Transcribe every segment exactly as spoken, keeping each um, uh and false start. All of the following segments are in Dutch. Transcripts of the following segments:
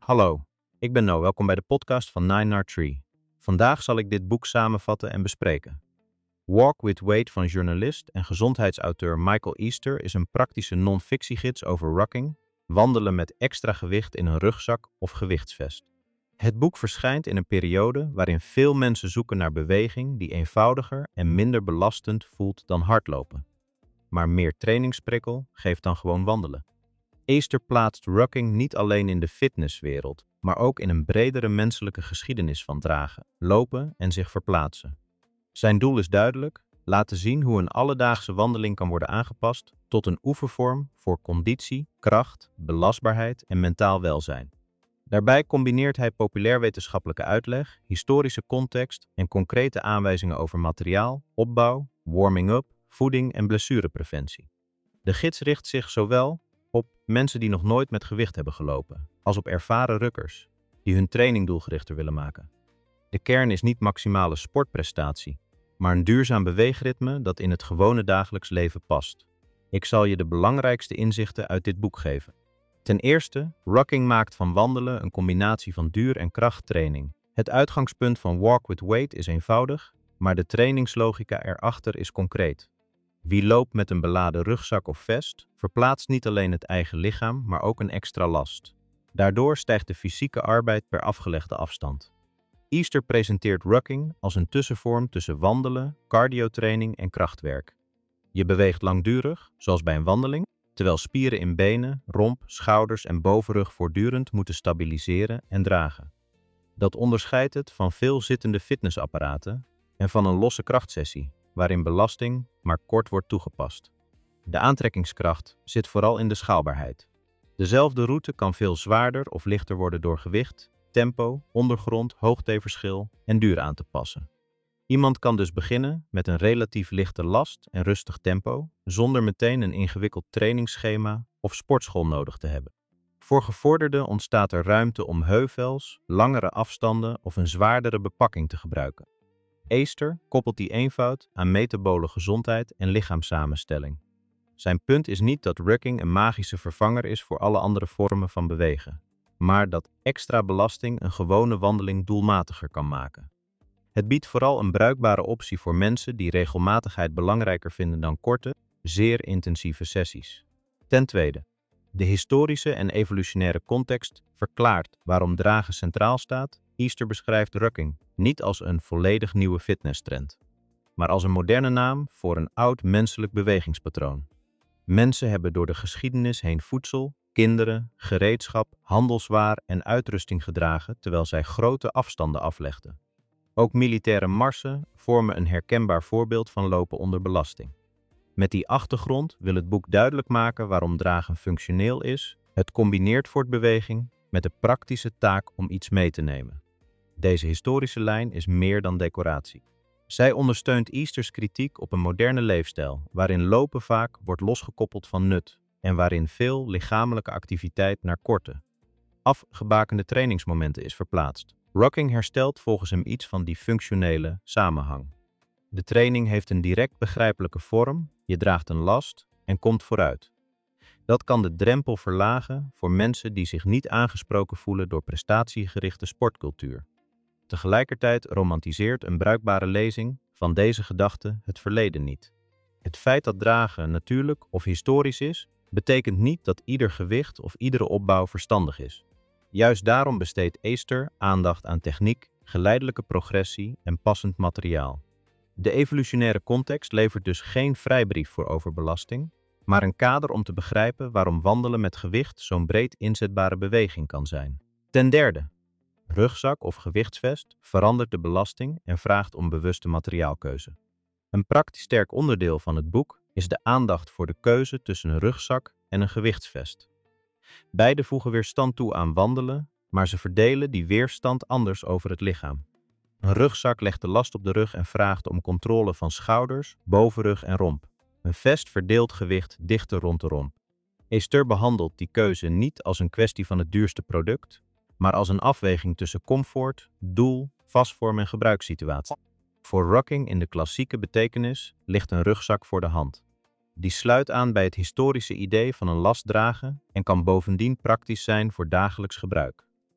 Hallo, ik ben No, welkom bij de podcast van Nine R Tree. Vandaag zal ik dit boek samenvatten en bespreken. Walk with Weight van journalist en gezondheidsauteur Michael Easter is een praktische non-fictiegids over rocking, wandelen met extra gewicht in een rugzak of gewichtsvest. Het boek verschijnt in een periode waarin veel mensen zoeken naar beweging die eenvoudiger en minder belastend voelt dan hardlopen. Maar meer trainingsprikkel geeft dan gewoon wandelen. Easter plaatst rocking niet alleen in de fitnesswereld, maar ook in een bredere menselijke geschiedenis van dragen, lopen en zich verplaatsen. Zijn doel is duidelijk: laten zien hoe een alledaagse wandeling kan worden aangepast tot een oefenvorm voor conditie, kracht, belastbaarheid en mentaal welzijn. Daarbij combineert hij populair-wetenschappelijke uitleg, historische context en concrete aanwijzingen over materiaal, opbouw, warming-up, voeding en blessurepreventie. De gids richt zich zowel op mensen die nog nooit met gewicht hebben gelopen, als op ervaren rukkers die hun training doelgerichter willen maken. De kern is niet maximale sportprestatie, maar een duurzaam beweegritme dat in het gewone dagelijks leven past. Ik zal je de belangrijkste inzichten uit dit boek geven. Ten eerste, rocking maakt van wandelen een combinatie van duur- en krachttraining. Het uitgangspunt van Walk with Weight is eenvoudig, maar de trainingslogica erachter is concreet. Wie loopt met een beladen rugzak of vest, verplaatst niet alleen het eigen lichaam, maar ook een extra last. Daardoor stijgt de fysieke arbeid per afgelegde afstand. Easter presenteert rocking als een tussenvorm tussen wandelen, cardiotraining en krachtwerk. Je beweegt langdurig, zoals bij een wandeling, terwijl spieren in benen, romp, schouders en bovenrug voortdurend moeten stabiliseren en dragen. Dat onderscheidt het van veel zittende fitnessapparaten en van een losse krachtsessie, waarin belasting maar kort wordt toegepast. De aantrekkingskracht zit vooral in de schaalbaarheid. Dezelfde route kan veel zwaarder of lichter worden door gewicht, tempo, ondergrond, hoogteverschil en duur aan te passen. Iemand kan dus beginnen met een relatief lichte last en rustig tempo, zonder meteen een ingewikkeld trainingsschema of sportschool nodig te hebben. Voor gevorderden ontstaat er ruimte om heuvels, langere afstanden of een zwaardere bepakking te gebruiken. Easter koppelt die eenvoud aan metabole gezondheid en lichaamssamenstelling. Zijn punt is niet dat rocking een magische vervanger is voor alle andere vormen van bewegen, maar dat extra belasting een gewone wandeling doelmatiger kan maken. Het biedt vooral een bruikbare optie voor mensen die regelmatigheid belangrijker vinden dan korte, zeer intensieve sessies. Ten tweede, de historische en evolutionaire context verklaart waarom dragen centraal staat. Easter beschrijft rocking niet als een volledig nieuwe fitnesstrend, maar als een moderne naam voor een oud menselijk bewegingspatroon. Mensen hebben door de geschiedenis heen voedsel, kinderen, gereedschap, handelswaar en uitrusting gedragen terwijl zij grote afstanden aflegden. Ook militaire marsen vormen een herkenbaar voorbeeld van lopen onder belasting. Met die achtergrond wil het boek duidelijk maken waarom dragen functioneel is. Het combineert voortbeweging met de praktische taak om iets mee te nemen. Deze historische lijn is meer dan decoratie. Zij ondersteunt Easters kritiek op een moderne leefstijl, waarin lopen vaak wordt losgekoppeld van nut en waarin veel lichamelijke activiteit naar korte, afgebakende trainingsmomenten is verplaatst. Rocking herstelt volgens hem iets van die functionele samenhang. De training heeft een direct begrijpelijke vorm, je draagt een last en komt vooruit. Dat kan de drempel verlagen voor mensen die zich niet aangesproken voelen door prestatiegerichte sportcultuur. Tegelijkertijd romantiseert een bruikbare lezing van deze gedachte het verleden niet. Het feit dat dragen natuurlijk of historisch is, betekent niet dat ieder gewicht of iedere opbouw verstandig is. Juist daarom besteedt Easter aandacht aan techniek, geleidelijke progressie en passend materiaal. De evolutionaire context levert dus geen vrijbrief voor overbelasting, maar een kader om te begrijpen waarom wandelen met gewicht zo'n breed inzetbare beweging kan zijn. Ten derde, rugzak of gewichtsvest verandert de belasting en vraagt om bewuste materiaalkeuze. Een praktisch sterk onderdeel van het boek is de aandacht voor de keuze tussen een rugzak en een gewichtsvest. Beide voegen weerstand toe aan wandelen, maar ze verdelen die weerstand anders over het lichaam. Een rugzak legt de last op de rug en vraagt om controle van schouders, bovenrug en romp. Een vest verdeelt gewicht dichter rond de romp. Easter behandelt die keuze niet als een kwestie van het duurste product, maar als een afweging tussen comfort, doel, vastvorm en gebruikssituatie. Voor rocking in de klassieke betekenis ligt een rugzak voor de hand. Die sluit aan bij het historische idee van een last dragen en kan bovendien praktisch zijn voor dagelijks gebruik.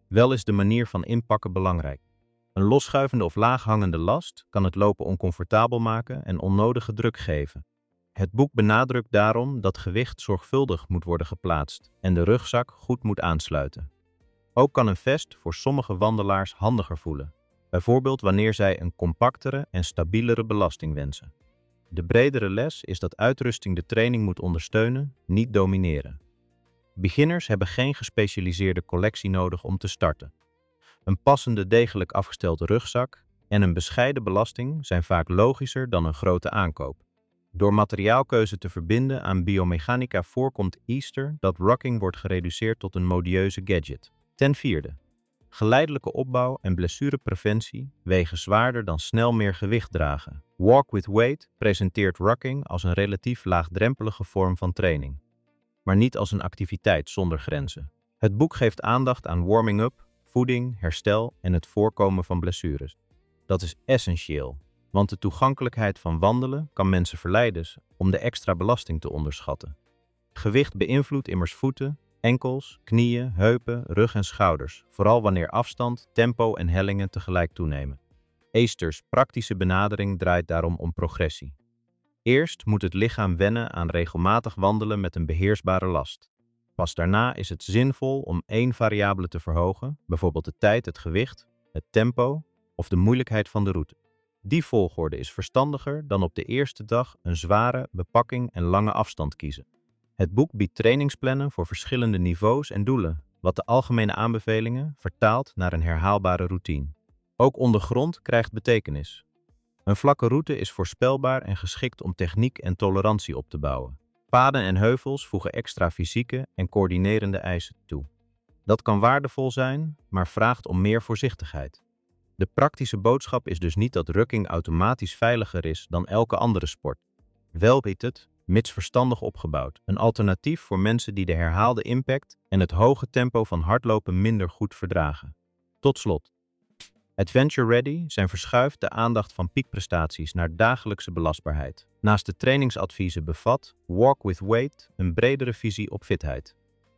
Wel is de manier van inpakken belangrijk. Een losschuivende of laaghangende last kan het lopen oncomfortabel maken en onnodige druk geven. Het boek benadrukt daarom dat gewicht zorgvuldig moet worden geplaatst en de rugzak goed moet aansluiten. Ook kan een vest voor sommige wandelaars handiger voelen, bijvoorbeeld wanneer zij een compactere en stabielere belasting wensen. De bredere les is dat uitrusting de training moet ondersteunen, niet domineren. Beginners hebben geen gespecialiseerde collectie nodig om te starten. Een passende, degelijk afgestelde rugzak en een bescheiden belasting zijn vaak logischer dan een grote aankoop. Door materiaalkeuze te verbinden aan biomechanica voorkomt Easter dat rocking wordt gereduceerd tot een modieuze gadget. Ten vierde. Geleidelijke opbouw en blessurepreventie wegen zwaarder dan snel meer gewicht dragen. Walk with Weight presenteert rocking als een relatief laagdrempelige vorm van training, maar niet als een activiteit zonder grenzen. Het boek geeft aandacht aan warming-up, voeding, herstel en het voorkomen van blessures. Dat is essentieel, want de toegankelijkheid van wandelen kan mensen verleiden om de extra belasting te onderschatten. Gewicht beïnvloedt immers voeten, enkels, knieën, heupen, rug en schouders, vooral wanneer afstand, tempo en hellingen tegelijk toenemen. Easters praktische benadering draait daarom om progressie. Eerst moet het lichaam wennen aan regelmatig wandelen met een beheersbare last. Pas daarna is het zinvol om één variabele te verhogen, bijvoorbeeld de tijd, het gewicht, het tempo of de moeilijkheid van de route. Die volgorde is verstandiger dan op de eerste dag een zware bepakking en lange afstand kiezen. Het boek biedt trainingsplannen voor verschillende niveaus en doelen, wat de algemene aanbevelingen vertaalt naar een herhaalbare routine. Ook ondergrond krijgt betekenis. Een vlakke route is voorspelbaar en geschikt om techniek en tolerantie op te bouwen. Paden en heuvels voegen extra fysieke en coördinerende eisen toe. Dat kan waardevol zijn, maar vraagt om meer voorzichtigheid. De praktische boodschap is dus niet dat rukking automatisch veiliger is dan elke andere sport. Wel biedt het, mits verstandig opgebouwd, een alternatief voor mensen die de herhaalde impact en het hoge tempo van hardlopen minder goed verdragen. Tot slot. Adventure Ready zijn verschuift de aandacht van piekprestaties naar dagelijkse belastbaarheid. Naast de trainingsadviezen bevat Walk with Weight een bredere visie op fitheid.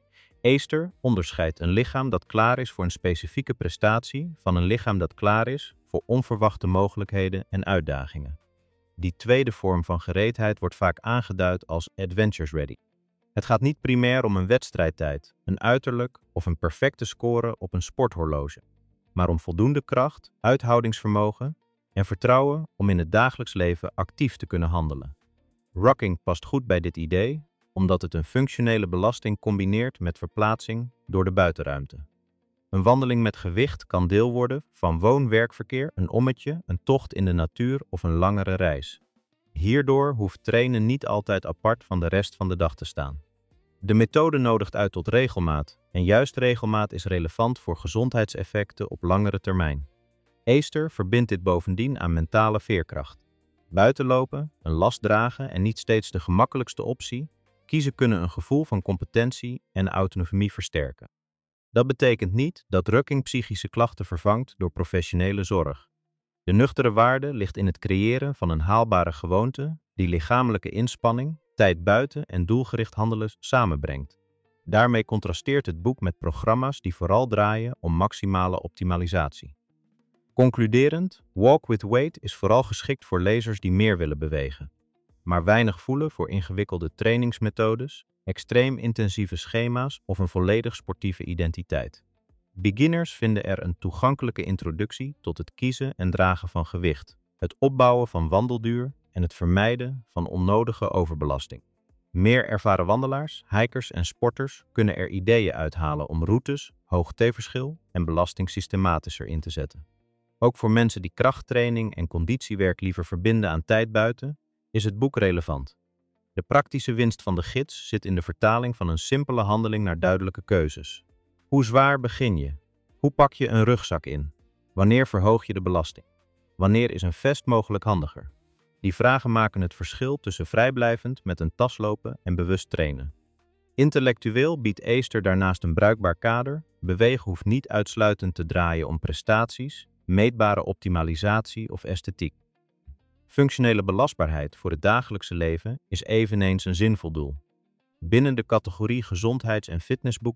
Easter onderscheidt een lichaam dat klaar is voor een specifieke prestatie van een lichaam dat klaar is voor onverwachte mogelijkheden en uitdagingen. Die tweede vorm van gereedheid wordt vaak aangeduid als Adventures Ready. Het gaat niet primair om een wedstrijdtijd, een uiterlijk of een perfecte score op een sporthorloge, maar om voldoende kracht, uithoudingsvermogen en vertrouwen om in het dagelijks leven actief te kunnen handelen. Rocking past goed bij dit idee, omdat het een functionele belasting combineert met verplaatsing door de buitenruimte. Een wandeling met gewicht kan deel worden van woon-werkverkeer, een ommetje, een tocht in de natuur of een langere reis. Hierdoor hoeft trainen niet altijd apart van de rest van de dag te staan. De methode nodigt uit tot regelmaat en juist regelmaat is relevant voor gezondheidseffecten op langere termijn. Easter verbindt dit bovendien aan mentale veerkracht. Buitenlopen, een last dragen en niet steeds de gemakkelijkste optie, kiezen kunnen een gevoel van competentie en autonomie versterken. Dat betekent niet dat rukking psychische klachten vervangt door professionele zorg. De nuchtere waarde ligt in het creëren van een haalbare gewoonte die lichamelijke inspanning, tijd buiten en doelgericht handelen samenbrengt. Daarmee contrasteert het boek met programma's die vooral draaien om maximale optimalisatie. Concluderend, Walk with Weight is vooral geschikt voor lezers die meer willen bewegen, maar weinig voelen voor ingewikkelde trainingsmethodes, extreem intensieve schema's of een volledig sportieve identiteit. Beginners vinden er een toegankelijke introductie tot het kiezen en dragen van gewicht, het opbouwen van wandelduur en het vermijden van onnodige overbelasting. Meer ervaren wandelaars, hikers en sporters kunnen er ideeën uithalen om routes, hoog T-verschil en belasting systematischer in te zetten. Ook voor mensen die krachttraining en conditiewerk liever verbinden aan tijd buiten, is het boek relevant. De praktische winst van de gids zit in de vertaling van een simpele handeling naar duidelijke keuzes. Hoe zwaar begin je? Hoe pak je een rugzak in? Wanneer verhoog je de belasting? Wanneer is een vest mogelijk handiger? Die vragen maken het verschil tussen vrijblijvend met een tas lopen en bewust trainen. Intellectueel biedt Easter daarnaast een bruikbaar kader. Bewegen hoeft niet uitsluitend te draaien om prestaties, meetbare optimalisatie of esthetiek. Functionele belastbaarheid voor het dagelijkse leven is eveneens een zinvol doel. Binnen de categorie gezondheids- en fitnessboeken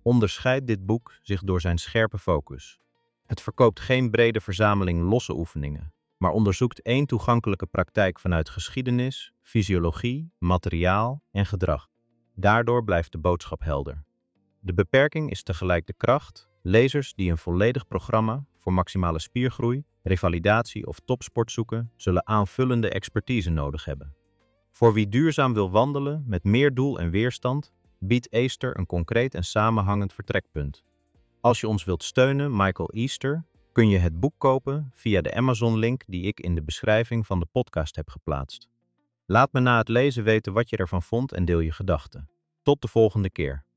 onderscheidt dit boek zich door zijn scherpe focus. Het verkoopt geen brede verzameling losse oefeningen, maar onderzoekt één toegankelijke praktijk vanuit geschiedenis, fysiologie, materiaal en gedrag. Daardoor blijft de boodschap helder. De beperking is tegelijk de kracht. Lezers die een volledig programma voor maximale spiergroei, revalidatie of topsport zoeken, zullen aanvullende expertise nodig hebben. Voor wie duurzaam wil wandelen met meer doel en weerstand, biedt Easter een concreet en samenhangend vertrekpunt. Als je ons wilt steunen, Michael Easter, kun je het boek kopen via de Amazon-link die ik in de beschrijving van de podcast heb geplaatst. Laat me na het lezen weten wat je ervan vond en deel je gedachten. Tot de volgende keer.